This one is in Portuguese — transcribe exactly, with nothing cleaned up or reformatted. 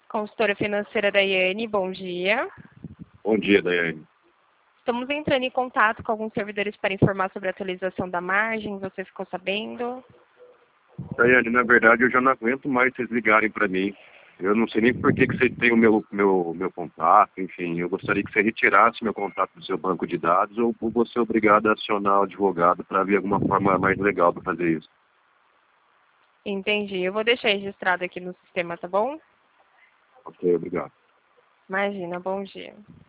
Consultora financeira Daiane, bom dia. Bom dia, Daiane. Estamos entrando em contato com alguns servidores para informar sobre a atualização da margem. Você ficou sabendo? Daiane, na verdade eu já não aguento mais vocês ligarem para mim. Eu não sei nem por que, que você tem o meu, meu, meu contato, enfim, eu gostaria que você retirasse meu contato do seu banco de dados ou ou você é obrigado a acionar o advogado para ver alguma forma mais legal para fazer isso. Entendi. Eu vou deixar registrado aqui no sistema, tá bom? Ok, obrigado. Imagina, bom dia.